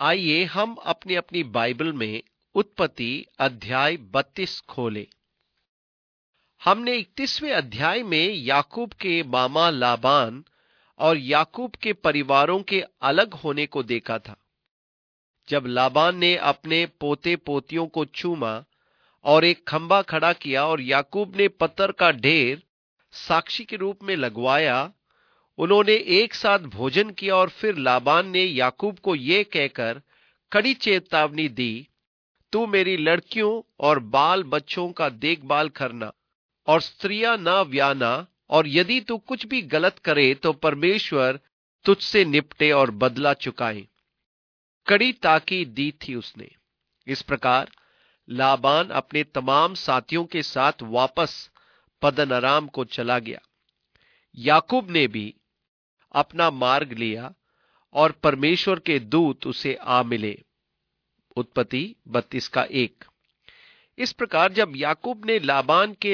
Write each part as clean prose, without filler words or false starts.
आइए हम अपनी अपनी बाइबल में उत्पत्ति अध्याय 32 खोलें। हमने 31वें अध्याय में याकूब के मामा लाबान और याकूब के परिवारों के अलग होने को देखा था। जब लाबान ने अपने पोते पोतियों को चूमा और एक खंबा खड़ा किया और याकूब ने पत्थर का ढेर साक्षी के रूप में लगवाया, उन्होंने एक साथ भोजन किया और फिर लाबान ने याकूब को यह कहकर कड़ी चेतावनी दी, तू मेरी लड़कियों और बाल बच्चों का देखभाल करना और स्त्रियां न ब्याना, और यदि तू कुछ भी गलत करे तो परमेश्वर तुझसे निपटे और बदला चुकाए। कड़ी ताकीद दी थी उसने। इस प्रकार लाबान अपने तमाम साथियों के साथ वापस पद्दन अराम को चला गया। याकूब ने भी अपना मार्ग लिया और परमेश्वर के दूत उसे आ मिले। उत्पत्ति 32:1। इस प्रकार जब याकूब ने लाबान के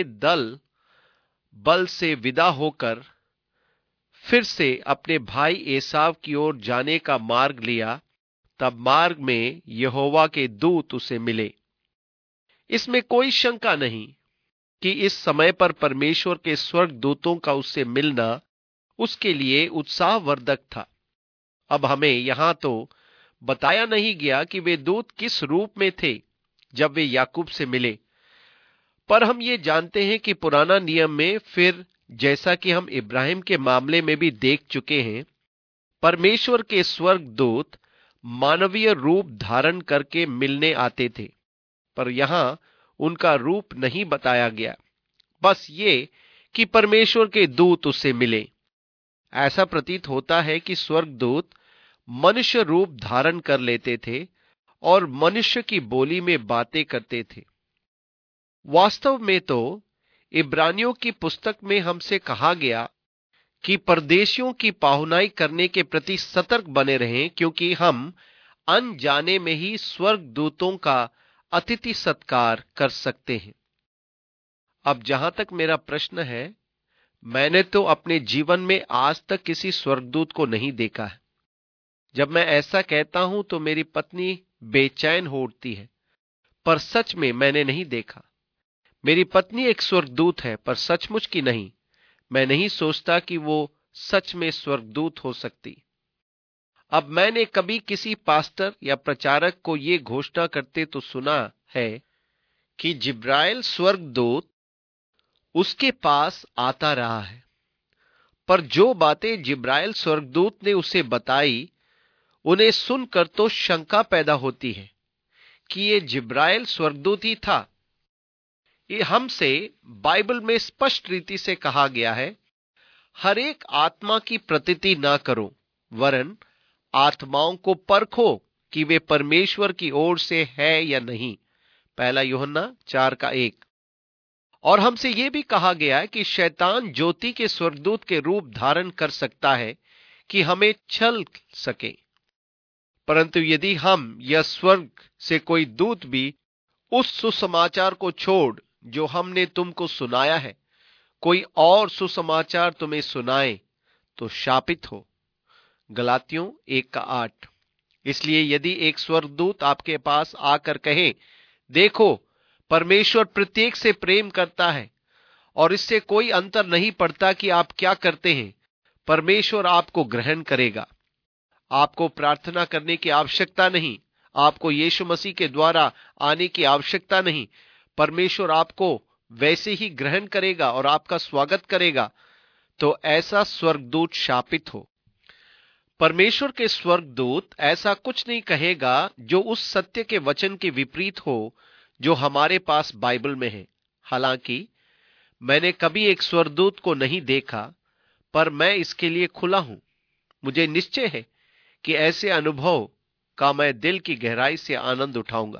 बल से विदा होकर फिर से अपने भाई एसाव की ओर जाने का मार्ग लिया, तब मार्ग में यहोवा के दूत उसे मिले। इसमें कोई शंका नहीं कि इस समय पर परमेश्वर के स्वर्गदूतों का उससे मिलना उसके लिए उत्साहवर्धक था। अब हमें यहां तो बताया नहीं गया कि वे दूत किस रूप में थे जब वे याकूब से मिले, पर हम ये जानते हैं कि पुराना नियम में, फिर जैसा कि हम इब्राहिम के मामले में भी देख चुके हैं, परमेश्वर के स्वर्गदूत मानवीय रूप धारण करके मिलने आते थे, पर यहां उनका रूप नहीं बताया गया, बस ये कि परमेश्वर के दूत उससे मिले। ऐसा प्रतीत होता है कि स्वर्गदूत मनुष्य रूप धारण कर लेते थे और मनुष्य की बोली में बातें करते थे। वास्तव में तो इब्रानियों की पुस्तक में हमसे कहा गया कि परदेशियों की पाहुनाई करने के प्रति सतर्क बने रहें, क्योंकि हम अनजाने में ही स्वर्गदूतों का अतिथि सत्कार कर सकते हैं। अब जहां तक मेरा प्रश्न है, मैंने तो अपने जीवन में आज तक किसी स्वर्गदूत को नहीं देखा है। जब मैं ऐसा कहता हूं तो मेरी पत्नी बेचैन हो उठती है, पर सच में मैंने नहीं देखा। मेरी पत्नी एक स्वर्गदूत है, पर सचमुच की नहीं। मैं नहीं सोचता कि वो सच में स्वर्गदूत हो सकती। अब मैंने कभी किसी पास्टर या प्रचारक को ये घोषणा करते तो सुना है कि जिब्राइल स्वर्गदूत उसके पास आता रहा है, पर जो बातें जिब्राइल स्वर्गदूत ने उसे बताई, उन्हें सुनकर तो शंका पैदा होती है कि ये जिब्राइल स्वर्गदूत ही था। ये हमसे बाइबल में स्पष्ट रीति से कहा गया है, हर एक आत्मा की प्रतीति ना करो, वरन आत्माओं को परखो कि वे परमेश्वर की ओर से है या नहीं। पहला यूहन्ना 4:1। और हमसे यह भी कहा गया है कि शैतान ज्योति के स्वर्गदूत के रूप धारण कर सकता है कि हमें छल सके, परंतु यदि हम या स्वर्ग से कोई दूत भी उस सुसमाचार को छोड़ जो हमने तुमको सुनाया है, कोई और सुसमाचार तुम्हें सुनाए, तो शापित हो। गलातियों 1:8। इसलिए यदि एक स्वर्गदूत आपके पास आकर कहे, देखो परमेश्वर प्रत्येक से प्रेम करता है और इससे कोई अंतर नहीं पड़ता कि आप क्या करते हैं, परमेश्वर आपको ग्रहण करेगा। आपको प्रार्थना करने की आवश्यकता नहीं, आपको यीशु मसीह के द्वारा आने की आवश्यकता नहीं, परमेश्वर आपको वैसे ही ग्रहण करेगा और आपका स्वागत करेगा, तो ऐसा स्वर्गदूत शापित हो। परमेश्वर के स्वर्गदूत ऐसा कुछ नहीं कहेगा जो उस सत्य के वचन के विपरीत हो जो हमारे पास बाइबल में है। हालांकि मैंने कभी एक स्वर्गदूत को नहीं देखा, पर मैं इसके लिए खुला हूं। मुझे निश्चय है कि ऐसे अनुभव का मैं दिल की गहराई से आनंद उठाऊंगा।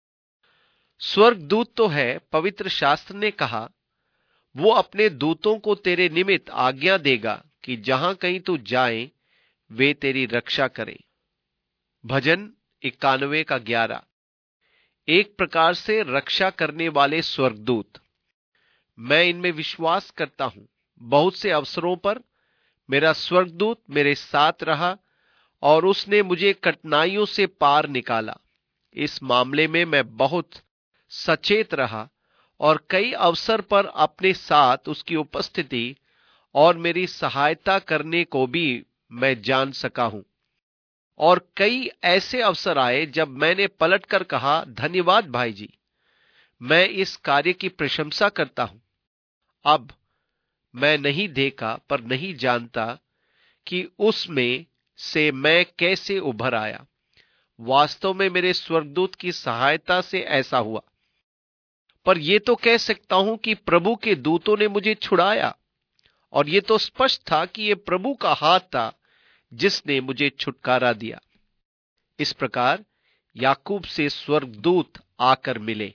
स्वर्गदूत तो है, पवित्र शास्त्र ने कहा, वो अपने दूतों को तेरे निमित्त आज्ञा देगा कि जहां कहीं तू जाए वे तेरी रक्षा करें। भजन 91:11। एक प्रकार से रक्षा करने वाले स्वर्गदूत, मैं इनमें विश्वास करता हूं। बहुत से अवसरों पर मेरा स्वर्गदूत मेरे साथ रहा और उसने मुझे कठिनाइयों से पार निकाला। इस मामले में मैं बहुत सचेत रहा और कई अवसर पर अपने साथ उसकी उपस्थिति और मेरी सहायता करने को भी मैं जान सका हूं। और कई ऐसे अवसर आए जब मैंने पलटकर कहा, धन्यवाद भाई जी, मैं इस कार्य की प्रशंसा करता हूं। अब मैं नहीं देखा पर नहीं जानता कि उसमें से मैं कैसे उभर आया। वास्तव में मेरे स्वर्गदूत की सहायता से ऐसा हुआ। पर यह तो कह सकता हूं कि प्रभु के दूतों ने मुझे छुड़ाया, और यह तो स्पष्ट था कि यह प्रभु का हाथ था जिसने मुझे छुटकारा दिया। इस प्रकार याकूब से स्वर्गदूत आकर मिले।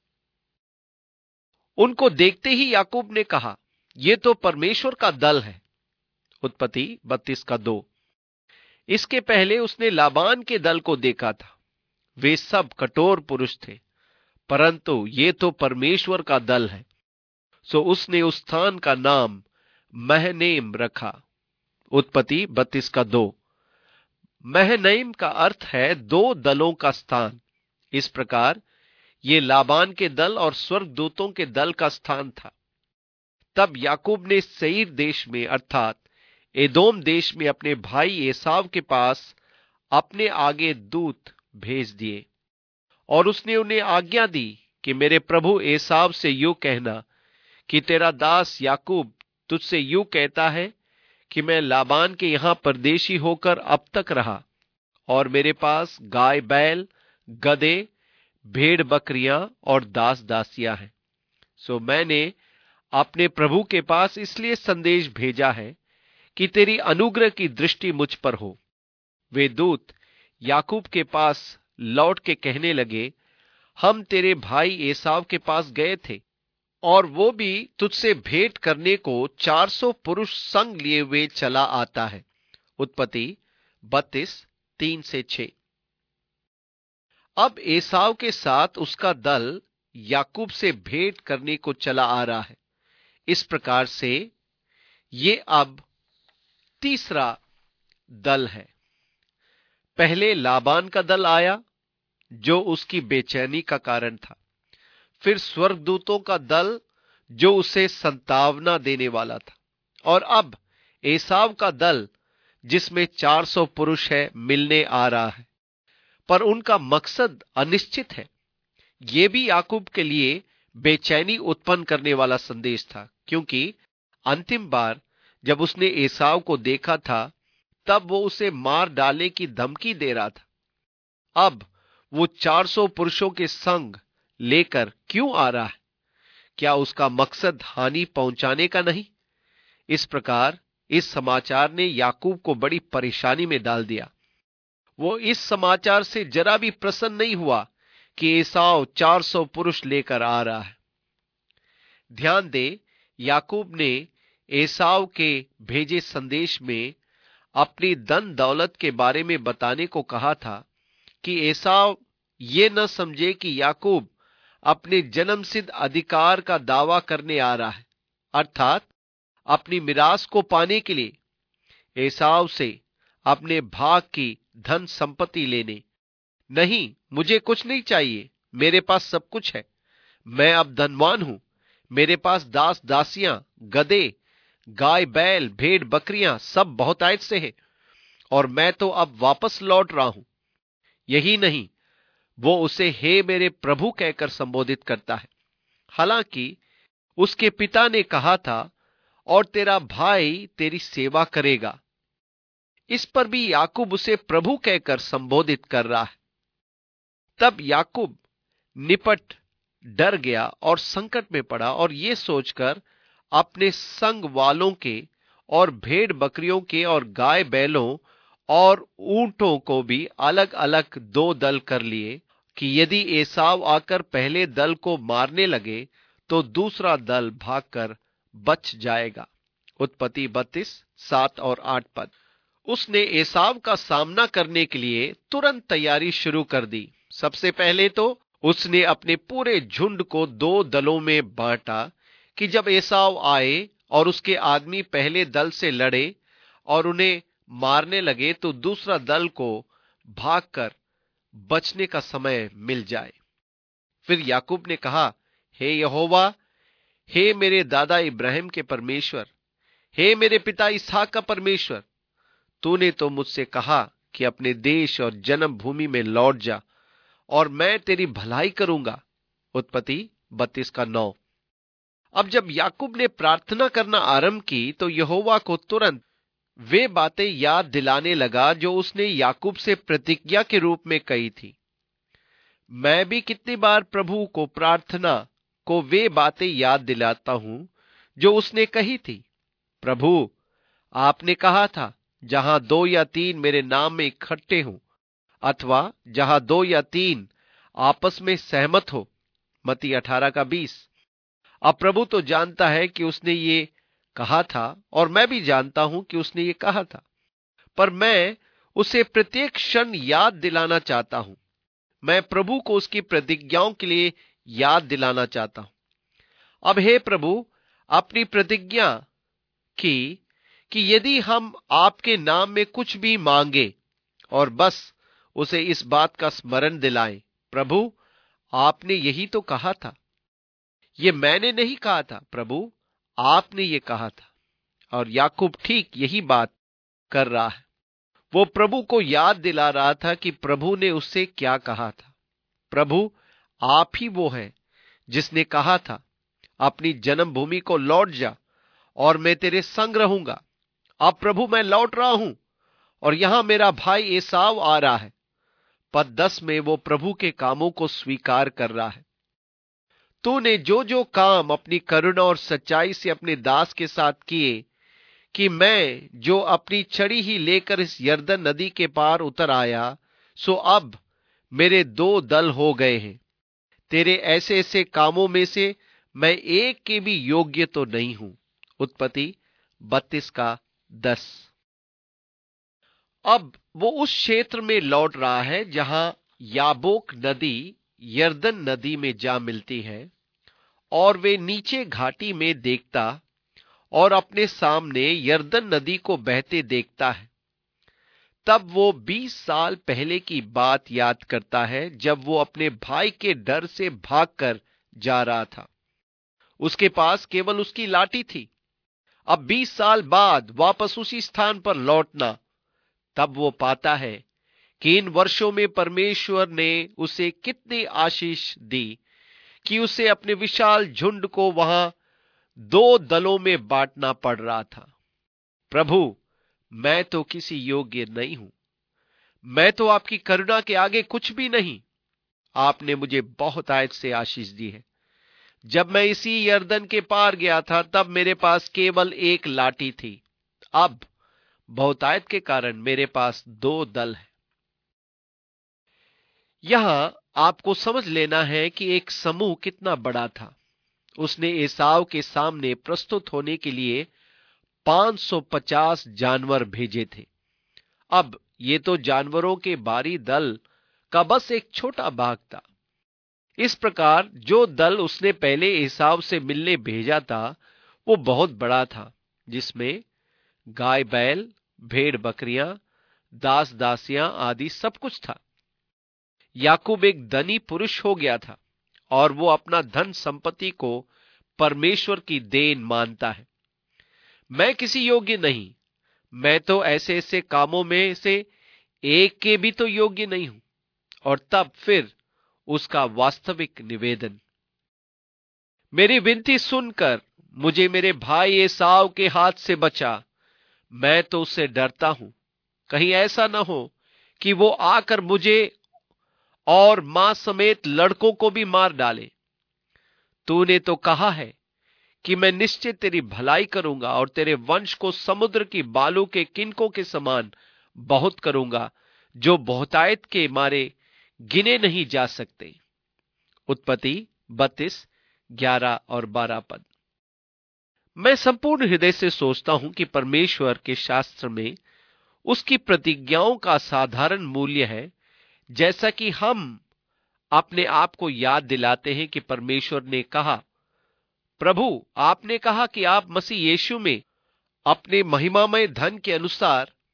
उनको देखते ही याकूब ने कहा, यह तो परमेश्वर का दल है। उत्पत्ति 32:2। इसके पहले उसने लाबान के दल को देखा था। वे सब कठोर पुरुष थे, परंतु ये तो परमेश्वर का दल है। सो उसने उस स्थान का नाम महनेम रखा। उत्पत्ति 32:2। महनईम का अर्थ है दो दलों का स्थान। इस प्रकार ये लाबान के दल और स्वर्गदूतों के दल का स्थान था। तब याकूब ने सेईर देश में अर्थात एदोम देश में अपने भाई एसाव के पास अपने आगे दूत भेज दिए, और उसने उन्हें आज्ञा दी कि मेरे प्रभु एसाव से यूं कहना कि तेरा दास याकूब तुझसे यूं कहता है कि मैं लाबान के यहां परदेशी होकर अब तक रहा, और मेरे पास गाय बैल, गधे, भेड़ बकरियां और दास दासियां हैं। सो मैंने अपने प्रभु के पास इसलिए संदेश भेजा है कि तेरी अनुग्रह की दृष्टि मुझ पर हो। वे दूत याकूब के पास लौट के कहने लगे, हम तेरे भाई एसाव के पास गए थे, और वो भी तुझसे भेंट करने को 400 पुरुष संग लिए हुए चला आता है। उत्पत्ति 32:3-6। अब एसाव के साथ उसका दल याकूब से भेंट करने को चला आ रहा है। इस प्रकार से ये अब तीसरा दल है। पहले लाबान का दल आया जो उसकी बेचैनी का कारण था। फिर स्वर्गदूतों का दल जो उसे संतावना देने वाला था, और अब एसाव का दल जिसमें 400 पुरुष है मिलने आ रहा है। पर उनका मकसद अनिश्चित है। यह भी याकूब के लिए बेचैनी उत्पन्न करने वाला संदेश था, क्योंकि अंतिम बार जब उसने एसाव को देखा था तब वो उसे मार डालने की धमकी दे रहा था। अब वो 400 पुरुषों के संग लेकर क्यों आ रहा है? क्या उसका मकसद हानि पहुंचाने का नहीं? इस प्रकार इस समाचार ने याकूब को बड़ी परेशानी में डाल दिया। वो इस समाचार से जरा भी प्रसन्न नहीं हुआ कि एसाव 400 पुरुष लेकर आ रहा है। ध्यान दे, याकूब ने एसाव के भेजे संदेश में अपनी धन दौलत के बारे में बताने को कहा था कि एसाव ये न समझे कि याकूब अपने जन्मसिद्ध अधिकार का दावा करने आ रहा है, अर्थात अपनी मिरास को पाने के लिए एसाव से अपने भाग की धन संपत्ति लेने। नहीं, मुझे कुछ नहीं चाहिए, मेरे पास सब कुछ है, मैं अब धनवान हूं, मेरे पास दास दासियां, गधे, गाय बैल, भेड़ बकरियां सब बहुतायत से है, और मैं तो अब वापस लौट रहा हूं। यही नहीं, वो उसे हे मेरे प्रभु कहकर संबोधित करता है। हालांकि उसके पिता ने कहा था, और तेरा भाई तेरी सेवा करेगा। इस पर भी याकूब उसे प्रभु कहकर संबोधित कर रहा है। तब याकूब निपट डर गया और संकट में पड़ा, और ये सोचकर अपने संग वालों के और भेड़ बकरियों के और गाय बैलों और ऊंटों को भी अलग अलग दो दल कर लिए कि यदि एसाव आकर पहले दल को मारने लगे तो दूसरा दल भागकर बच जाएगा। उत्पत्ति 32:7-8 पद। उसने एसाव का सामना करने के लिए तुरंत तैयारी शुरू कर दी। सबसे पहले तो उसने अपने पूरे झुंड को दो दलों में बांटा कि जब एसाव आए और उसके आदमी पहले दल से लड़े और उन्हें मारने लगे तो दूसरा दल को भागकर बचने का समय मिल जाए। फिर याकूब ने कहा, हे यहोवा, हे मेरे दादा इब्राहिम के परमेश्वर, हे मेरे पिता इसहाक का परमेश्वर, तूने तो मुझसे कहा कि अपने देश और जन्म भूमि में लौट जा और मैं तेरी भलाई करूंगा। उत्पत्ति 32:9। अब जब याकूब ने प्रार्थना करना आरंभ की तो यहोवा को तुरंत वे बातें याद दिलाने लगा जो उसने याकूब से प्रतिज्ञा के रूप में कही थी। मैं भी कितनी बार प्रभु को प्रार्थना को वे बातें याद दिलाता हूं जो उसने कही थी। प्रभु, आपने कहा था, जहां 2 या 3 मेरे नाम में इकट्ठे हों, अथवा जहां 2 या 3 आपस में सहमत हो। मत्ती 18:20। अब प्रभु तो जानता है कि उसने ये कहा था और मैं भी जानता हूं कि उसने ये कहा था, पर मैं उसे प्रत्येक क्षण याद दिलाना चाहता हूं। मैं प्रभु को उसकी प्रतिज्ञाओं के लिए याद दिलाना चाहता हूं। अब हे प्रभु, अपनी प्रतिज्ञा की कि यदि हम आपके नाम में कुछ भी मांगे और बस उसे इस बात का स्मरण दिलाएं। प्रभु, आपने यही तो कहा था। ये मैंने नहीं कहा था प्रभु, आपने ये कहा था। और याकूब ठीक यही बात कर रहा है। वो प्रभु को याद दिला रहा था कि प्रभु ने उससे क्या कहा था। प्रभु, आप ही वो हैं जिसने कहा था, अपनी जन्मभूमि को लौट जा और मैं तेरे संग रहूंगा। अब प्रभु, मैं लौट रहा हूं और यहां मेरा भाई एसाव आ रहा है। पद 10 में वो प्रभु के कामों को स्वीकार कर रहा है। तूने जो जो काम अपनी करुणा और सच्चाई से अपने दास के साथ किए, कि मैं जो अपनी छड़ी ही लेकर इस यरदन नदी के पार उतर आया, सो अब मेरे 2 दल हो गए हैं। तेरे ऐसे ऐसे कामों में से मैं एक के भी योग्य तो नहीं हूं। उत्पत्ति 32:10। अब वो उस क्षेत्र में लौट रहा है जहां याबोक नदी यरदन नदी में जा मिलती है और वे नीचे घाटी में देखता और अपने सामने यरदन नदी को बहते देखता है। तब वो 20 साल पहले की बात याद करता है जब वो अपने भाई के डर से भागकर जा रहा था। उसके पास केवल उसकी लाठी थी। अब 20 साल बाद वापस उसी स्थान पर लौटना, तब वो पाता है कि इन वर्षों में परमेश्वर ने उसे कितनी आशीष दी कि उसे अपने विशाल झुंड को वहां 2 दलों में बांटना पड़ रहा था। प्रभु, मैं तो किसी योग्य नहीं हूं। मैं तो आपकी करुणा के आगे कुछ भी नहीं। आपने मुझे बहुत आयत से आशीष दी है। जब मैं इसी यरदन के पार गया था तब मेरे पास केवल एक लाठी थी। अब बहुतायत के कारण मेरे पास 2 दल है। यहां आपको समझ लेना है कि एक समूह कितना बड़ा था। उसने एसाव के सामने प्रस्तुत होने के लिए 550 जानवर भेजे थे। अब ये तो जानवरों के भारी दल का बस एक छोटा भाग था। इस प्रकार जो दल उसने पहले एसाव से मिलने भेजा था वो बहुत बड़ा था, जिसमें गाय बैल, भेड़ बकरियां, दास दासियां आदि सब कुछ था। याकूब एक धनी पुरुष हो गया था और वो अपना धन संपत्ति को परमेश्वर की देन मानता है। मैं किसी योग्य नहीं, मैं तो ऐसे ऐसे कामों में से एक के भी तो योग्य नहीं हूं। और तब फिर उसका वास्तविक निवेदन, मेरी विनती सुनकर मुझे मेरे भाई एसाव के हाथ से बचा। मैं तो उससे डरता हूं, कहीं ऐसा न हो कि वो आकर मुझे और मां समेत लड़कों को भी मार डाले। तूने तो कहा है कि मैं निश्चित तेरी भलाई करूंगा और तेरे वंश को समुद्र की बालू के किनकों के समान बहुत करूंगा, जो बहुतायत के मारे गिने नहीं जा सकते। उत्पत्ति 32:11 और 12 पद। मैं संपूर्ण हृदय से सोचता हूं कि परमेश्वर के शास्त्र में उसकी प्रतिज्ञाओं का साधारण मूल्य है, जैसा कि हम अपने आप को याद दिलाते हैं कि परमेश्वर ने कहा, प्रभु, आपने कहा कि आप मसीह यीशु में अपने महिमामय धन के अनुसार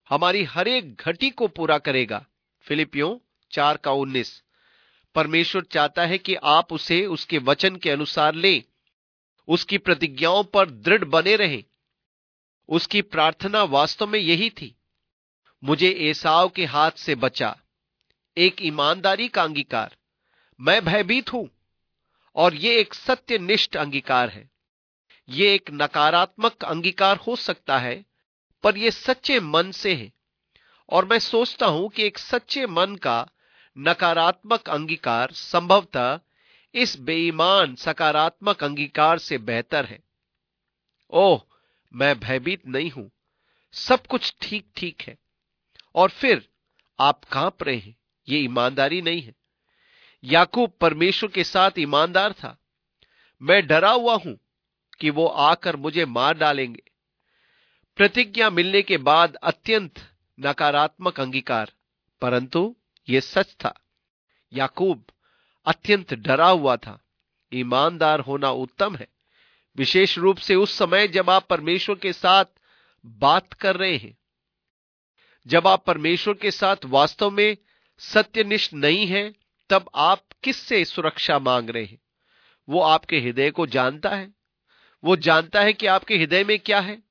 हमारी हर एक घटी को पूरा करेगा। फिलिपियों 4:19। परमेश्वर चाहता है कि आप उसे उसके वचन के अनुसार लें, उसकी प्रतिज्ञाओं पर दृढ़ बने रहें। उसकी प्रार्थना वास्तव में यही थी, मुझे एसाव के हाथ से बचा। एक ईमानदारी का अंगीकार, मैं भयभीत हूं, और यह एक सत्यनिष्ठ अंगीकार है। यह एक नकारात्मक अंगीकार हो सकता है, पर यह सच्चे मन से है। और मैं सोचता हूं कि एक सच्चे मन का नकारात्मक अंगीकार संभवतः इस बेईमान सकारात्मक अंगीकार से बेहतर है। ओह, मैं भयभीत नहीं हूं, सब कुछ ठीक ठीक है। और फिर आप कांप रहे हैं, यह ईमानदारी नहीं है। याकूब परमेश्वर के साथ ईमानदार था। मैं डरा हुआ हूं कि वो आकर मुझे मार डालेंगे। प्रतिज्ञा मिलने के बाद अत्यंत नकारात्मक अंगीकार, परंतु यह सच था। याकूब अत्यंत डरा हुआ था। ईमानदार होना उत्तम है, विशेष रूप से उस समय जब आप परमेश्वर के साथ बात कर रहे हैं। जब आप परमेश्वर के साथ वास्तव में सत्यनिष्ठ नहीं हैं, तब आप किससे सुरक्षा मांग रहे हैं? वो आपके हृदय को जानता है। वो जानता है कि आपके हृदय में क्या है।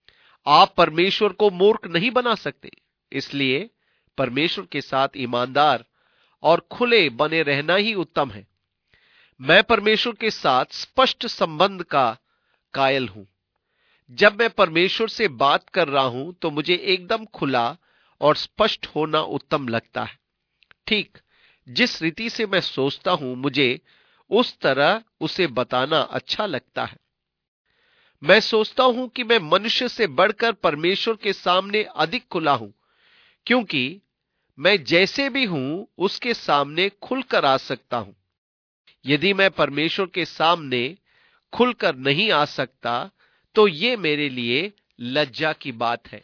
आप परमेश्वर को मूर्ख नहीं बना सकते, इसलिए परमेश्वर के साथ ईमानदार और खुले बने रहना ही उत्तम है। मैं परमेश्वर के साथ स्पष्ट संबंध का कायल हूं। जब मैं परमेश्वर से बात कर रहा हूं तो मुझे एकदम खुला और स्पष्ट होना उत्तम लगता है। ठीक जिस रीति से मैं सोचता हूं, मुझे उस तरह उसे बताना अच्छा लगता है। मैं सोचता हूं कि मैं मनुष्य से बढ़कर परमेश्वर के सामने अधिक खुला हूं, क्योंकि मैं जैसे भी हूं उसके सामने खुलकर आ सकता हूं। यदि मैं परमेश्वर के सामने खुलकर नहीं आ सकता तो ये मेरे लिए लज्जा की बात है।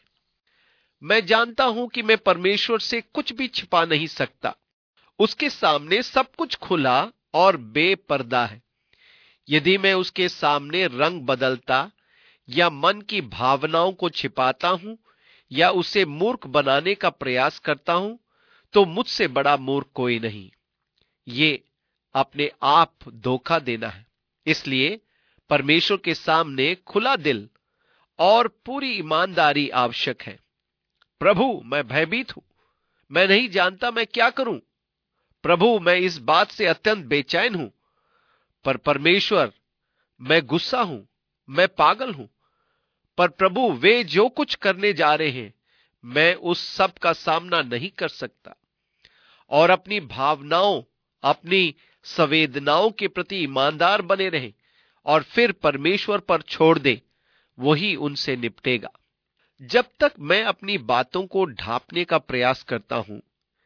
मैं जानता हूं कि मैं परमेश्वर से कुछ भी छिपा नहीं सकता। उसके सामने सब कुछ खुला और बेपर्दा है। यदि मैं उसके सामने रंग बदलता या मन की भावनाओं को छिपाता हूं या उसे मूर्ख बनाने का प्रयास करता हूं, तो मुझसे बड़ा मूर्ख कोई नहीं। ये अपने आप धोखा देना है। इसलिए परमेश्वर के सामने खुला दिल और पूरी ईमानदारी आवश्यक है। प्रभु, मैं भयभीत हूं, मैं नहीं जानता मैं क्या करूं। प्रभु, मैं इस बात से अत्यंत बेचैन हूं। पर परमेश्वर, मैं गुस्सा हूं, मैं पागल हूं। पर प्रभु, वे जो कुछ करने जा रहे हैं, मैं उस सब का सामना नहीं कर सकता। और अपनी भावनाओं, अपनी संवेदनाओं के प्रति ईमानदार बने रहें और फिर परमेश्वर पर छोड़ दे, वही उनसे निपटेगा। जब तक मैं अपनी बातों को ढांपने का प्रयास करता हूं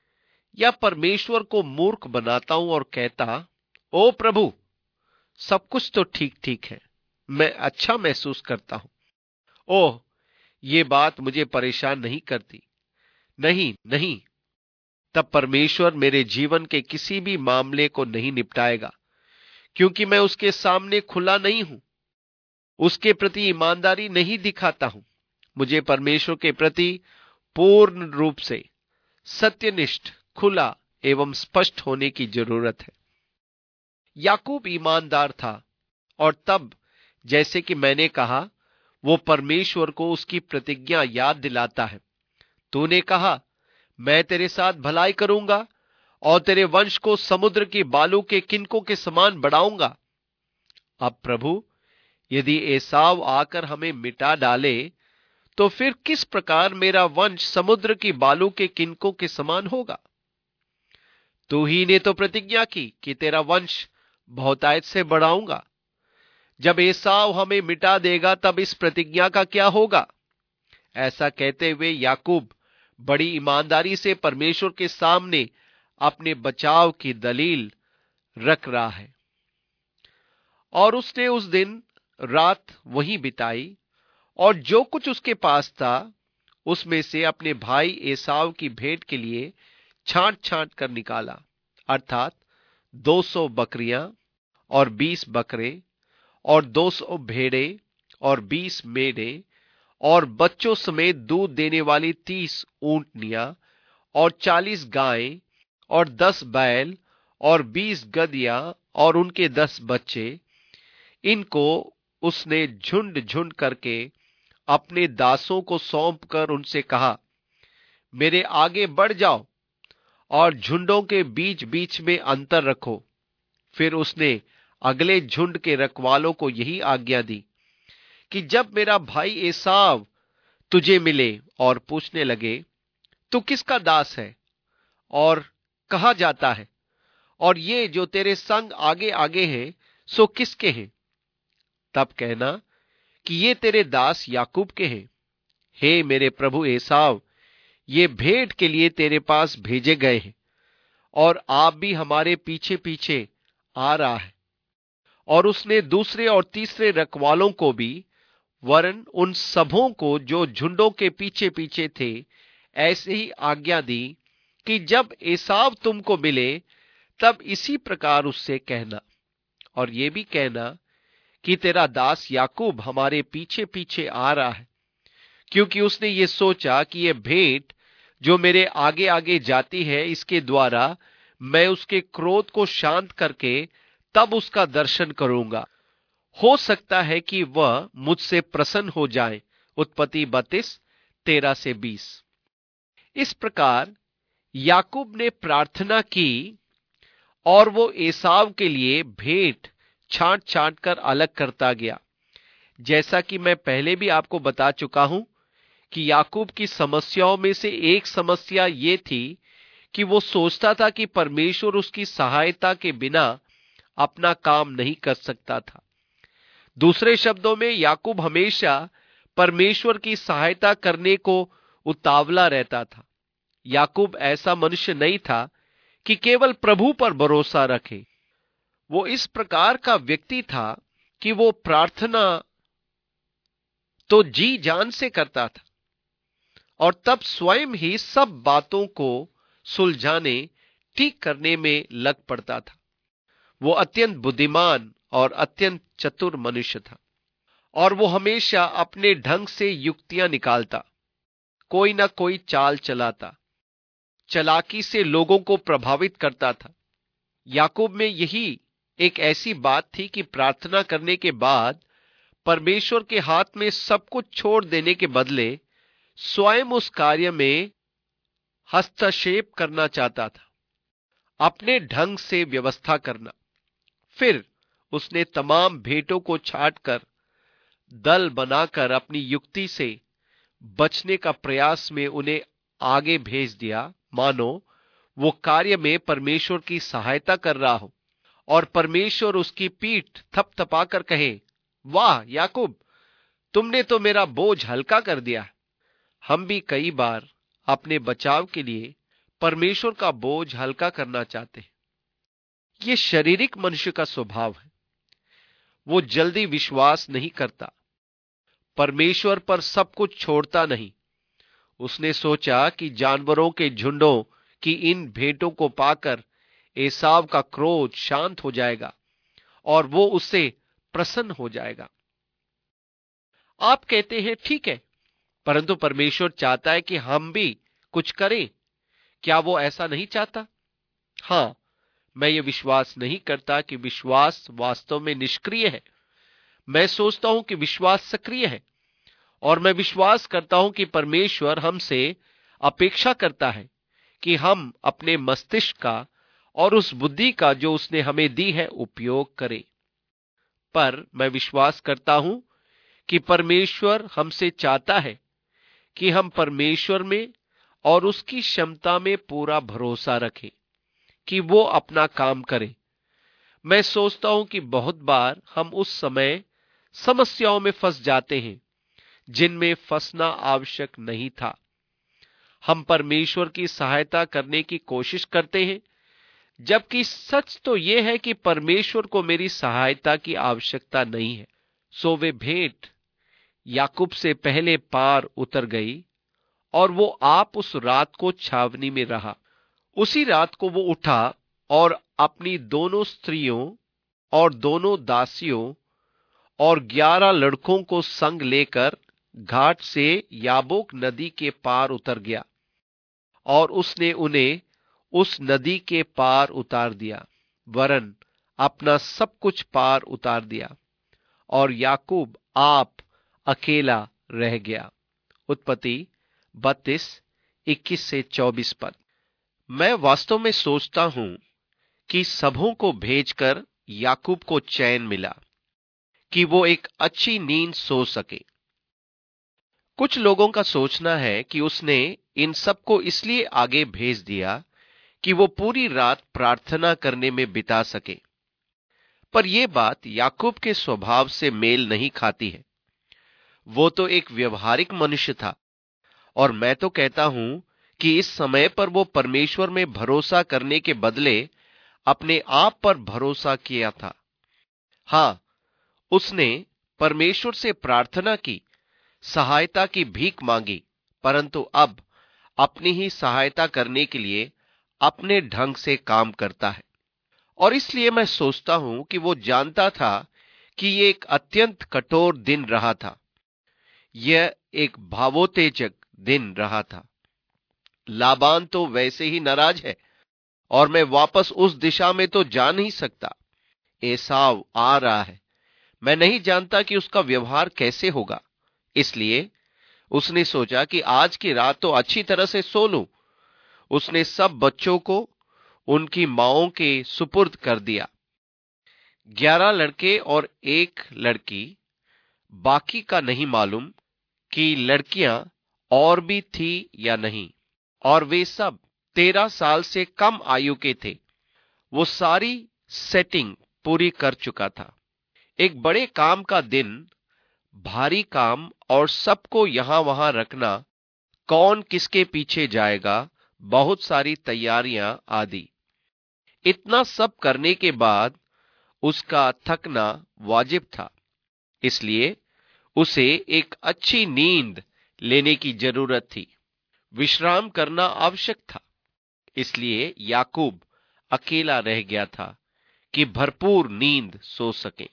या परमेश्वर को मूर्ख बनाता हूं और कहता, ओ प्रभु, सब कुछ तो ठीक ठीक है, मैं अच्छा महसूस करता हूं, ओह, ये बात मुझे परेशान नहीं करती, नहीं नहीं, तब परमेश्वर मेरे जीवन के किसी भी मामले को नहीं निपटाएगा, क्योंकि मैं उसके सामने खुला नहीं हूं, उसके प्रति ईमानदारी नहीं दिखाता हूं। मुझे परमेश्वर के प्रति पूर्ण रूप से सत्यनिष्ठ, खुला एवं स्पष्ट होने की जरूरत है। याकूब ईमानदार था, और तब जैसे कि मैंने कहा, वो परमेश्वर को उसकी प्रतिज्ञा याद दिलाता है। तूने कहा, मैं तेरे साथ भलाई करूंगा और तेरे वंश को समुद्र की बालू के किनकों के समान बढ़ाऊंगा। अब प्रभु, यदि एसाव आकर हमें मिटा डाले, तो फिर किस प्रकार मेरा वंश समुद्र की बालू के किनकों के समान होगा? तू ही ने तो प्रतिज्ञा की कि तेरा वंश बहुतायत से बढ़ाऊंगा। जब एसाव हमें मिटा देगा, तब इस प्रतिज्ञा का क्या होगा? ऐसा कहते हुए याकूब बड़ी ईमानदारी से परमेश्वर के सामने अपने बचाव की दलील रख रहा है। और उसने उस दिन रात वहीं बिताई और जो कुछ उसके पास था उसमें से अपने भाई एसाव की भेंट के लिए छांट छांट कर निकाला, अर्थात 200 बकरियां और 20 बकरे और 200 भेड़े और 20 मेढ़े और बच्चों समेत दूध देने वाली 30 ऊंटनियां और 40 गायें और 10 बैल और 20 गदहियां और उनके 10 बच्चे। इनको उसने झुंड झुंड करके अपने दासों को सौंप कर उनसे कहा, मेरे आगे बढ़ जाओ और झुंडों के बीच बीच में अंतर रखो। फिर उसने अगले झुंड के रखवालों को यही आज्ञा दी कि जब मेरा भाई एसाव तुझे मिले और पूछने लगे, तू किसका दास है और कहा जाता है, और ये जो तेरे संग आगे आगे हैं सो किसके हैं, तब कहना कि ये तेरे दास याकूब के हैं। हे मेरे प्रभु एसाव, ये भेंट के लिए तेरे पास भेजे गए हैं और आप भी हमारे पीछे पीछे आ रहा है। और उसने दूसरे और तीसरे रखवालों को भी, वरन उन सबों को जो झुंडों के पीछे पीछे थे, ऐसे ही आज्ञा दी कि जब एसाव तुमको मिले तब इसी प्रकार उससे कहना, और ये भी कहना कि तेरा दास याकूब हमारे पीछे पीछे आ रहा है, क्योंकि उसने ये सोचा कि ये भेंट जो मेरे आगे आगे जाती है, इसके द्वारा मैं उसके क्रोध को शांत करके तब उसका दर्शन करूंगा। हो सकता है कि वह मुझसे प्रसन्न हो जाए। उत्पत्ति 32:13-20। इस प्रकार याकूब ने प्रार्थना की और वो एसाव के लिए भेंट छांट छांट कर अलग करता गया। जैसा कि मैं पहले भी आपको बता चुका हूं कि याकूब की समस्याओं में से एक समस्या ये थी कि वो सोचता था कि परमेश्वर उसकी सहायता के बिना अपना काम नहीं कर सकता था। दूसरे शब्दों में, याकूब हमेशा परमेश्वर की सहायता करने को उतावला रहता था। याकूब ऐसा मनुष्य नहीं था कि केवल प्रभु पर भरोसा रखे। वो इस प्रकार का व्यक्ति था कि वो प्रार्थना तो जी जान से करता था और तब स्वयं ही सब बातों को सुलझाने, ठीक करने में लग पड़ता था। वो अत्यंत बुद्धिमान और अत्यंत चतुर मनुष्य था और वो हमेशा अपने ढंग से युक्तियां निकालता, कोई ना कोई चाल चलाता, चालाकी से लोगों को प्रभावित करता था। याकूब में यही एक ऐसी बात थी कि प्रार्थना करने के बाद परमेश्वर के हाथ में सब कुछ छोड़ देने के बदले स्वयं उस कार्य में हस्तक्षेप करना चाहता था, अपने ढंग से व्यवस्था करना। फिर उसने तमाम भेंटों को छांटकर दल बनाकर अपनी युक्ति से बचने का प्रयास में उन्हें आगे भेज दिया, मानो वो कार्य में परमेश्वर की सहायता कर रहा हो और परमेश्वर उसकी पीठ थपथपाकर कहे, वाह याकूब, तुमने तो मेरा बोझ हल्का कर दिया। हम भी कई बार अपने बचाव के लिए परमेश्वर का बोझ हल्का करना चाहते हैं। यह शारीरिक मनुष्य का स्वभाव है। वो जल्दी विश्वास नहीं करता, परमेश्वर पर सब कुछ छोड़ता नहीं। उसने सोचा कि जानवरों के झुंडों की इन भेंटों को पाकर एसाव का क्रोध शांत हो जाएगा और वो उससे प्रसन्न हो जाएगा। आप कहते हैं ठीक है, परंतु परमेश्वर चाहता है कि हम भी कुछ करें। क्या वो ऐसा नहीं चाहता? हां, मैं ये विश्वास नहीं करता कि विश्वास वास्तव में निष्क्रिय है। मैं सोचता हूं कि विश्वास सक्रिय है और मैं विश्वास करता हूं कि परमेश्वर हमसे अपेक्षा करता है कि हम अपने मस्तिष्क का और उस बुद्धि का जो उसने हमें दी है उपयोग करें। पर मैं विश्वास करता हूं कि परमेश्वर हमसे चाहता है कि हम परमेश्वर में और उसकी क्षमता में पूरा भरोसा रखें कि वो अपना काम करे। मैं सोचता हूं कि बहुत बार हम उस समय समस्याओं में फंस जाते हैं जिनमें फंसना आवश्यक नहीं था। हम परमेश्वर की सहायता करने की कोशिश करते हैं, जबकि सच तो यह है कि परमेश्वर को मेरी सहायता की आवश्यकता नहीं है। सो वे भेंट याकूब से पहले पार उतर गई और वो आप उस रात को छावनी में रहा। उसी रात को वो उठा और अपनी दोनों स्त्रियों और दोनों दासियों और 11 लड़कों को संग लेकर घाट से याबोक नदी के पार उतर गया और उसने उन्हें उस नदी के पार उतार दिया, वरन अपना सब कुछ पार उतार दिया, और याकूब आप अकेला रह गया। उत्पत्ति 32:21-24 पद। मैं वास्तव में सोचता हूं कि सबों को भेजकर याकूब को चैन मिला कि वो एक अच्छी नींद सो सके। कुछ लोगों का सोचना है कि उसने इन सबको इसलिए आगे भेज दिया कि वो पूरी रात प्रार्थना करने में बिता सके, पर यह बात याकूब के स्वभाव से मेल नहीं खाती है। वो तो एक व्यवहारिक मनुष्य था, और मैं तो कहता हूं कि इस समय पर वो परमेश्वर में भरोसा करने के बदले अपने आप पर भरोसा किया था। हां, उसने परमेश्वर से प्रार्थना की, सहायता की भीख मांगी, परंतु अब अपनी ही सहायता करने के लिए अपने ढंग से काम करता है। और इसलिए मैं सोचता हूं कि वो जानता था कि ये एक अत्यंत कठोर दिन रहा था। यह एक भावोत्तेजक दिन रहा था। लाबान तो वैसे ही नाराज है, और मैं वापस उस दिशा में तो जा नहीं सकता। एसाव आ रहा है। मैं नहीं जानता कि उसका व्यवहार कैसे होगा, इसलिए उसने सोचा कि आज की रात तो अच्छी तरह से सो लूं। उसने सब बच्चों को उनकी माओं के सुपुर्द कर दिया। 11 लड़के और एक लड़की, बाकी का नहीं मालूम कि लड़कियां और भी थी या नहीं, और वे सब 13 साल से कम आयु के थे। वो सारी सेटिंग पूरी कर चुका था। एक बड़े काम का दिन, भारी काम, और सबको यहां वहां रखना, कौन किसके पीछे जाएगा, बहुत सारी तैयारियां आदि। इतना सब करने के बाद उसका थकना वाजिब था, इसलिए उसे एक अच्छी नींद लेने की जरूरत थी। विश्राम करना आवश्यक था। इसलिए याकूब अकेला रह गया था कि भरपूर नींद सो सके।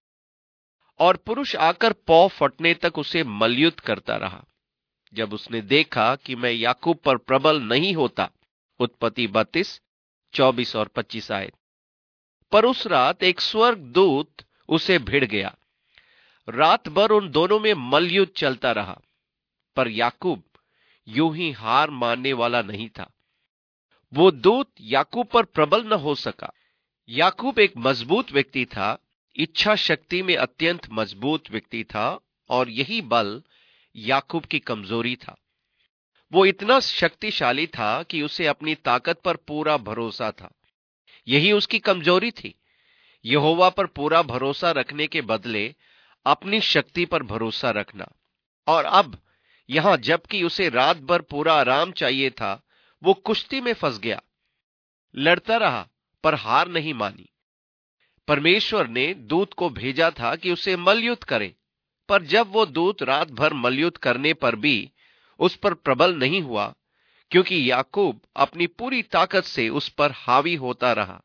और पुरुष आकर पौ फटने तक उसे मलयुद्ध करता रहा। जब उसने देखा कि मैं याकूब पर प्रबल नहीं होता, उत्पत्ति 32:24 और 25 आयत, पर उस रात एक स्वर्ग दूत उसे भिड़ गया। रात भर उन दोनों में मलयुद्ध चलता रहा, पर याकूब यूं ही हार मानने वाला नहीं था। वो दूत याकूब पर प्रबल न हो सका। याकूब एक मजबूत व्यक्ति था, इच्छा शक्ति में अत्यंत मजबूत व्यक्ति था, और यही बल याकूब की कमजोरी था। वो इतना शक्तिशाली था कि उसे अपनी ताकत पर पूरा भरोसा था। यही उसकी कमजोरी थी, यहोवा पर पूरा भरोसा रखने के बदले अपनी शक्ति पर भरोसा रखना। और अब यहां जबकि उसे रात भर पूरा आराम चाहिए था, वो कुश्ती में फंस गया। लड़ता रहा, पर हार नहीं मानी। परमेश्वर ने दूत को भेजा था कि उसे मलयुद्ध करे, पर जब वो दूत रात भर मलयुद्ध करने पर भी उस पर प्रबल नहीं हुआ, क्योंकि याकूब अपनी पूरी ताकत से उस पर हावी होता रहा।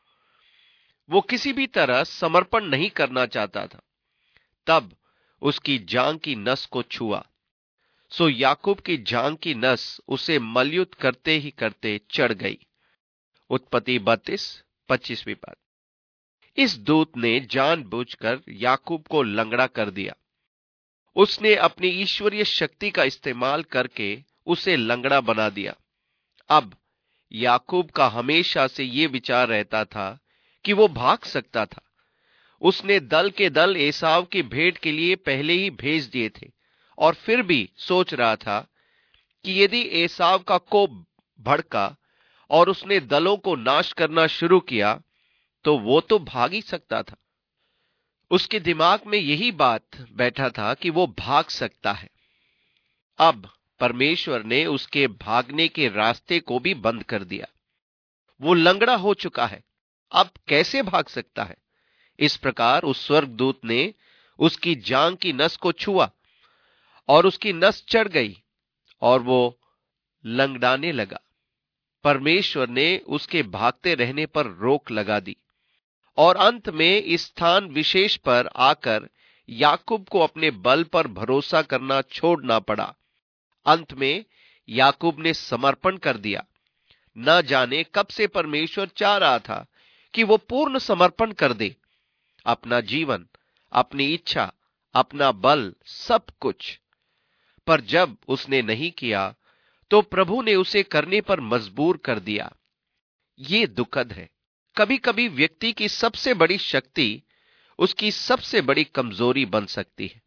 वो किसी भी तरह समर्पण नहीं करना चाहता था। तब उसकी जांग की नस को छुआ, सो याकूब की जांग की नस उसे मलयुद्ध करते ही करते चढ़ गई। उत्पत्ति 32:25 पद। इस दूत ने जानबूझकर याकूब को लंगड़ा कर दिया। उसने अपनी ईश्वरीय शक्ति का इस्तेमाल करके उसे लंगड़ा बना दिया। अब याकूब का हमेशा से यह विचार रहता था कि वो भाग सकता था। उसने दल के दल एसाव की भेंट के लिए पहले ही भेज दिए थे, और फिर भी सोच रहा था कि यदि एसाव का कोप भड़का और उसने दलों को नाश करना शुरू किया, तो वो तो भाग ही सकता था। उसके दिमाग में यही बात बैठा था कि वो भाग सकता है। अब परमेश्वर ने उसके भागने के रास्ते को भी बंद कर दिया। वो लंगड़ा हो चुका है, अब कैसे भाग सकता है? इस प्रकार उस स्वर्गदूत ने उसकी जांग की नस को छुआ, और उसकी नस चढ़ गई, और वो लंगड़ाने लगा। परमेश्वर ने उसके भागते रहने पर रोक लगा दी, और अंत में इस स्थान विशेष पर आकर याकूब को अपने बल पर भरोसा करना छोड़ना पड़ा। अंत में याकूब ने समर्पण कर दिया। न जाने कब से परमेश्वर चाह रहा था कि वो पूर्ण समर्पण कर दे, अपना जीवन, अपनी इच्छा, अपना बल, सब कुछ। पर जब उसने नहीं किया तो प्रभु ने उसे करने पर मजबूर कर दिया। ये दुखद है। कभी कभी व्यक्ति की सबसे बड़ी शक्ति उसकी सबसे बड़ी कमजोरी बन सकती है।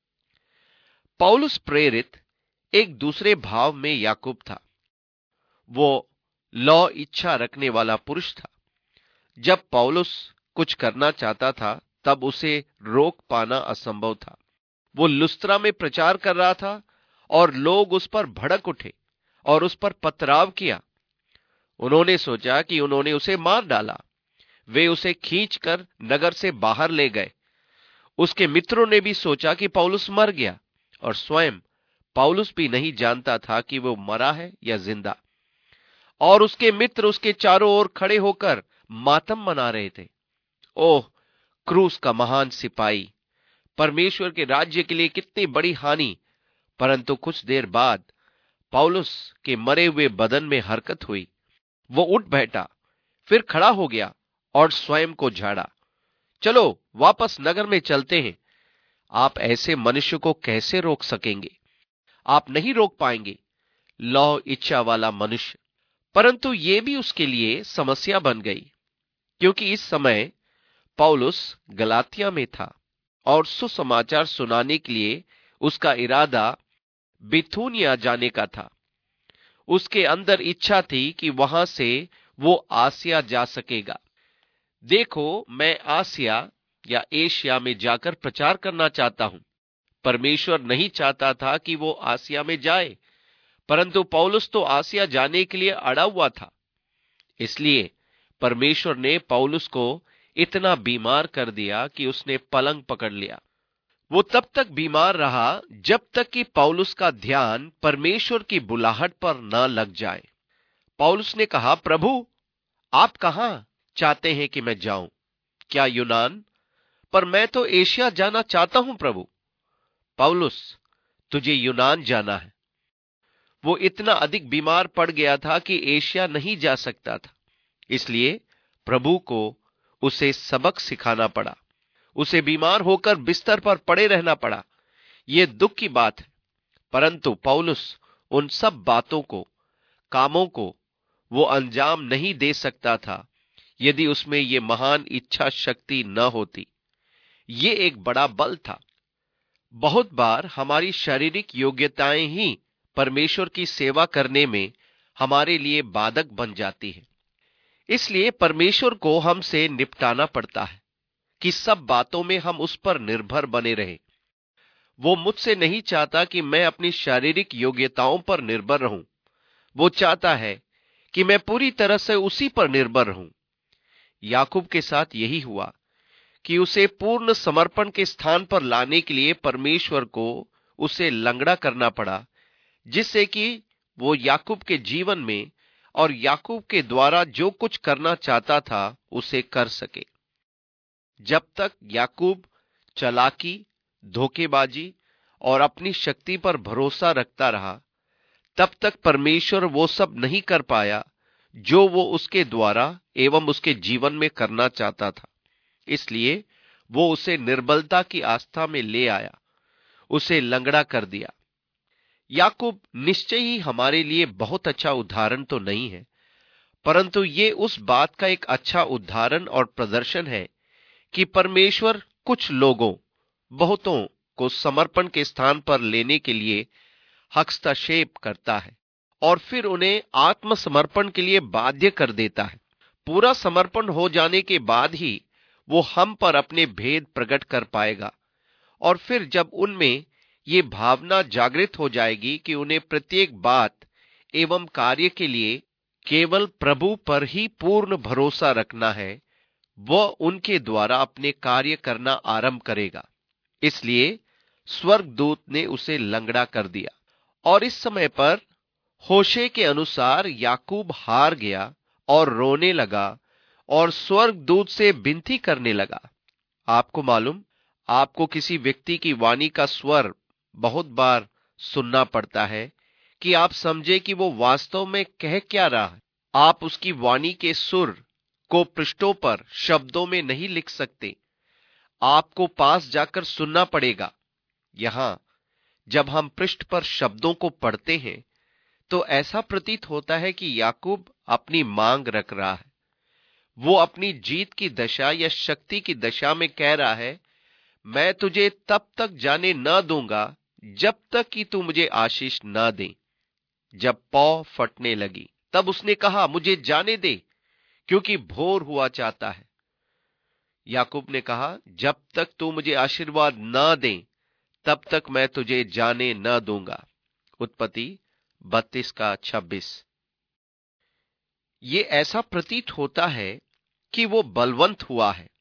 पौलुस प्रेरित एक दूसरे भाव में याकूब था। वो लौ इच्छा रखने वाला पुरुष था। जब पौलुस कुछ करना चाहता था तब उसे रोक पाना असंभव था। वो लुस्त्रा में प्रचार कर रहा था और लोग उस पर भड़क उठे और उस पर पथराव किया। उन्होंने सोचा कि उन्होंने उसे मार डाला। वे उसे खींचकर नगर से बाहर ले गए। उसके मित्रों ने भी सोचा कि पौलुस मर गया, और स्वयं पौलुस भी नहीं जानता था कि वो मरा है या जिंदा। और उसके मित्र उसके चारों ओर खड़े होकर मातम मना रहे थे। ओह, क्रूस का महान सिपाही, परमेश्वर के राज्य के लिए कितनी बड़ी हानि। परंतु कुछ देर बाद पौलुस के मरे हुए बदन में हरकत हुई। वो उठ बैठा, फिर खड़ा हो गया और स्वयं को झाड़ा। चलो वापस नगर में चलते हैं। आप ऐसे मनुष्य को कैसे रोक सकेंगे? आप नहीं रोक पाएंगे, लौ इच्छा वाला मनुष्य। परंतु ये भी उसके लिए समस्या बन गई, क्योंकि इस समय पौलुस गलातिया में था और सुसमाचार सुनाने के लिए उसका इरादा बिथुनिया जाने का था। उसके अंदर इच्छा थी कि वहां से वो आसिया जा सकेगा। देखो, मैं आसिया या एशिया में जाकर प्रचार करना चाहता हूं। परमेश्वर नहीं चाहता था कि वो आसिया में जाए, परंतु पौलुस तो आसिया जाने के लिए अड़ा हुआ था। इसलिए परमेश्वर ने पौलुस को इतना बीमार कर दिया कि उसने पलंग पकड़ लिया। वो तब तक बीमार रहा जब तक कि पौलुस का ध्यान परमेश्वर की बुलाहट पर न लग जाए। पौलुस ने कहा, प्रभु, आप कहां चाहते हैं कि मैं जाऊं? क्या यूनान? पर मैं तो एशिया जाना चाहता हूं प्रभु। पौलुस, तुझे यूनान जाना है। वो इतना अधिक बीमार पड़ गया था कि एशिया नहीं जा सकता था। इसलिए प्रभु को उसे सबक सिखाना पड़ा। उसे बीमार होकर बिस्तर पर पड़े रहना पड़ा। यह दुख की बात है। परंतु पौलुस उन सब बातों को, कामों को वो अंजाम नहीं दे सकता था यदि उसमें ये महान इच्छा शक्ति न होती। ये एक बड़ा बल था। बहुत बार हमारी शारीरिक योग्यताएं ही परमेश्वर की सेवा करने में हमारे लिए बाधक बन जाती है। इसलिए परमेश्वर को हमसे निपटाना पड़ता है कि सब बातों में हम उस पर निर्भर बने रहें। वो मुझसे नहीं चाहता कि मैं अपनी शारीरिक योग्यताओं पर निर्भर रहूं। वो चाहता है कि मैं पूरी तरह से उसी पर निर्भर रहूं। याकूब के साथ यही हुआ कि उसे पूर्ण समर्पण के स्थान पर लाने के लिए परमेश्वर को उसे लंगड़ा करना पड़ा, जिससे कि वो याकूब के जीवन में और याकूब के द्वारा जो कुछ करना चाहता था उसे कर सके। जब तक याकूब चालाकी, धोखेबाजी और अपनी शक्ति पर भरोसा रखता रहा, तब तक परमेश्वर वो सब नहीं कर पाया जो वो उसके द्वारा एवं उसके जीवन में करना चाहता था। इसलिए वो उसे निर्बलता की आस्था में ले आया, उसे लंगड़ा कर दिया। याकूब निश्चय ही हमारे लिए बहुत अच्छा उदाहरण तो नहीं है, परंतु ये उस बात का एक अच्छा उदाहरण और प्रदर्शन है कि परमेश्वर कुछ लोगों, बहुतों को समर्पण के स्थान पर लेने के लिए हस्तक्षेप करता है और फिर उन्हें आत्मसमर्पण के लिए बाध्य कर देता है। पूरा समर्पण हो जाने के बाद ही वो हम पर अपने भेद प्रकट कर पाएगा। और फिर जब उनमें ये भावना जागृत हो जाएगी कि उन्हें प्रत्येक बात एवं कार्य के लिए केवल प्रभु पर ही पूर्ण भरोसा रखना है, वह उनके द्वारा अपने कार्य करना आरंभ करेगा। इसलिए स्वर्गदूत ने उसे लंगड़ा कर दिया। और इस समय पर होशे के अनुसार याकूब हार गया और रोने लगा और स्वर्गदूत से विनती करने लगा। आपको मालूम, आपको किसी व्यक्ति की वाणी का स्वर बहुत बार सुनना पड़ता है कि आप समझे कि वो वास्तव में कह क्या रहा है। आप उसकी वाणी के सुर को पृष्ठों पर शब्दों में नहीं लिख सकते, आपको पास जाकर सुनना पड़ेगा। यहां जब हम पृष्ठ पर शब्दों को पढ़ते हैं तो ऐसा प्रतीत होता है कि याकूब अपनी मांग रख रहा है। वो अपनी जीत की दशा या शक्ति की दशा में कह रहा है, मैं तुझे तब तक जाने न दूंगा जब तक कि तू मुझे आशीष न दे। जब पौ फटने लगी तब उसने कहा, मुझे जाने दे, क्योंकि भोर हुआ चाहता है। याकूब ने कहा, जब तक तू मुझे आशीर्वाद न दे तब तक मैं तुझे जाने न दूंगा। उत्पत्ति 32:26। ये ऐसा प्रतीत होता है कि वो बलवंत हुआ है।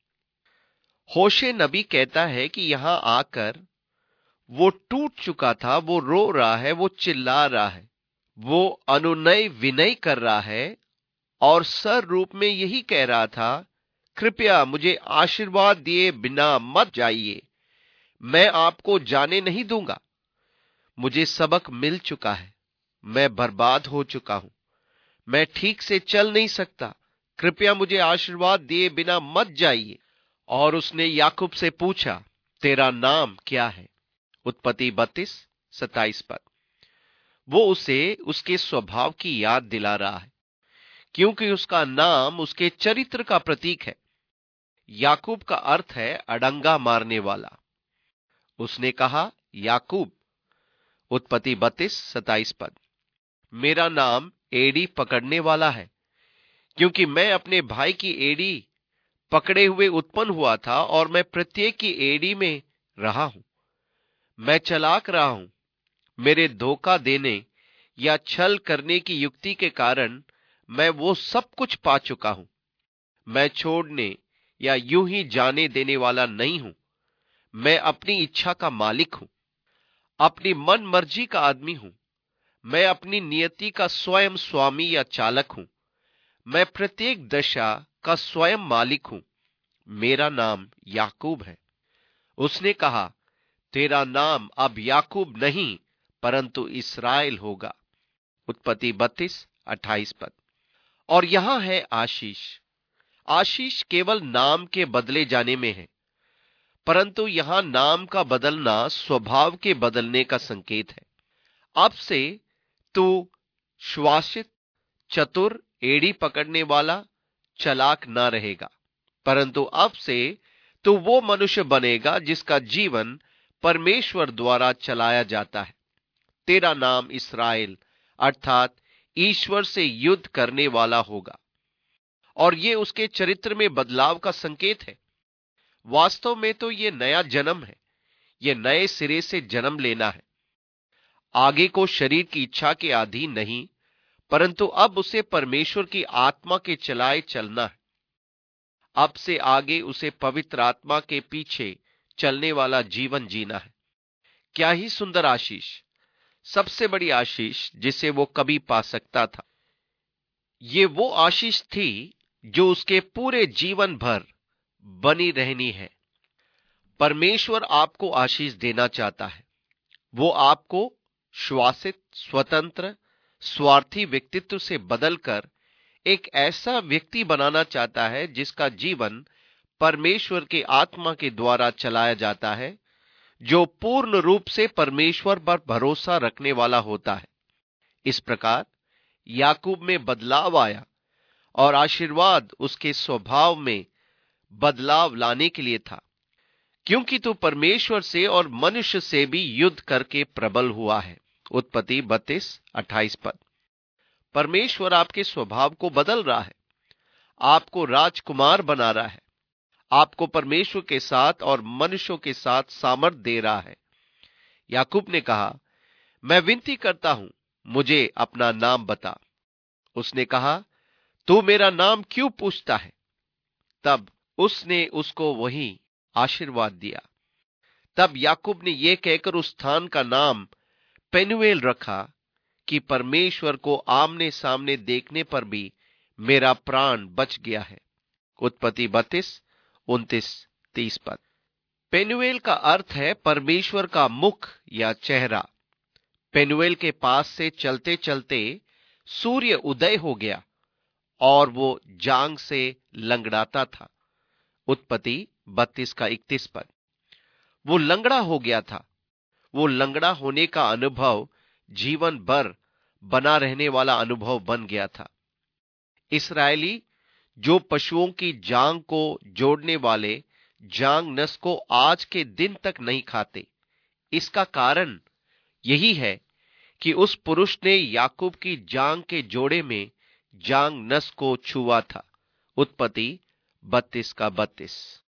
होशे नबी कहता है कि यहां आकर वो टूट चुका था, वो रो रहा है, वो चिल्ला रहा है, वो अनुनय विनय कर रहा है और सर रूप में यही कह रहा था, कृपया मुझे आशीर्वाद दिए बिना मत जाइए, मैं आपको जाने नहीं दूंगा। मुझे सबक मिल चुका है, मैं बर्बाद हो चुका हूं, मैं ठीक से चल नहीं सकता, कृपया मुझे आशीर्वाद दिए बिना मत जाइए। और उसने याकूब से पूछा, तेरा नाम क्या है? उत्पत्ति 32:27 पर। वो उसे उसके स्वभाव की याद दिला रहा है, क्योंकि उसका नाम उसके चरित्र का प्रतीक है। याकूब का अर्थ है अड़ंगा मारने वाला। उसने कहा, याकूब, उत्पत्ति 32:27 पद, मेरा नाम एड़ी पकड़ने वाला है, क्योंकि मैं अपने भाई की एड़ी पकड़े हुए उत्पन्न हुआ था और मैं प्रत्येक की एड़ी में रहा हूं। मैं चलाक रहा हूं, मेरे धोखा देने या छल करने की युक्ति के कारण मैं वो सब कुछ पा चुका हूं। मैं छोड़ने या यूं ही जाने देने वाला नहीं हूं। मैं अपनी इच्छा का मालिक हूं, अपनी मन मर्जी का आदमी हूं। मैं अपनी नियति का स्वयं स्वामी या चालक हूं। मैं प्रत्येक दशा का स्वयं मालिक हूं। मेरा नाम याकूब है। उसने कहा, तेरा नाम अब याकूब नहीं परंतु इस्राएल होगा। उत्पत्ति 32:28 पद। और यहां है आशीष। आशीष केवल नाम के बदले जाने में है, परंतु यहां नाम का बदलना स्वभाव के बदलने का संकेत है। अब से तू श्वासित, चतुर, एड़ी पकड़ने वाला, चालाक ना रहेगा, परंतु अब से तू वो मनुष्य बनेगा जिसका जीवन परमेश्वर द्वारा चलाया जाता है। तेरा नाम इस्राएल अर्थात ईश्वर से युद्ध करने वाला होगा। और ये उसके चरित्र में बदलाव का संकेत है। वास्तव में तो ये नया जन्म है, ये नए सिरे से जन्म लेना है। आगे को शरीर की इच्छा के अधीन नहीं, परंतु अब उसे परमेश्वर की आत्मा के चलाए चलना है। अब से आगे उसे पवित्र आत्मा के पीछे चलने वाला जीवन जीना है। क्या ही सुंदर आशीष, सबसे बड़ी आशीष जिसे वो कभी पा सकता था। ये वो आशीष थी जो उसके पूरे जीवन भर बनी रहनी है। परमेश्वर आपको आशीष देना चाहता है। वो आपको श्वासित, स्वतंत्र, स्वार्थी व्यक्तित्व से बदलकर एक ऐसा व्यक्ति बनाना चाहता है जिसका जीवन परमेश्वर के आत्मा के द्वारा चलाया जाता है, जो पूर्ण रूप से परमेश्वर पर भरोसा रखने वाला होता है। इस प्रकार याकूब में बदलाव आया और आशीर्वाद उसके स्वभाव में बदलाव लाने के लिए था, क्योंकि तू परमेश्वर से और मनुष्य से भी युद्ध करके प्रबल हुआ है। उत्पत्ति 32:28 पद। परमेश्वर आपके स्वभाव को बदल रहा है, आपको राजकुमार बना रहा है, आपको परमेश्वर के साथ और मनुष्यों के साथ सामर्थ्य दे रहा है। याकूब ने कहा, मैं विनती करता हूं, मुझे अपना नाम बता। उसने कहा, तू मेरा नाम क्यों पूछता है? तब उसने उसको वही आशीर्वाद दिया। तब याकूब ने यह कहकर उस स्थान का नाम पेनुएल रखा कि परमेश्वर को आमने सामने देखने पर भी मेरा प्राण बच गया है। उत्पत्ति 32:29-30 पद। पेनुएल का अर्थ है परमेश्वर का मुख या चेहरा। पेनुएल के पास से चलते चलते सूर्य उदय हो गया और वो जांग से लंगड़ाता था। उत्पत्ति 32 का 31 पद। वो लंगड़ा हो गया था। वो लंगड़ा होने का अनुभव जीवन भर बना रहने वाला अनुभव बन गया था। इसराइली जो पशुओं की जांग को जोड़ने वाले जांग नस को आज के दिन तक नहीं खाते, इसका कारण यही है कि उस पुरुष ने याकूब की जांग के जोड़े में जांग नस को छुआ था। उत्पत्ति 32 का 32।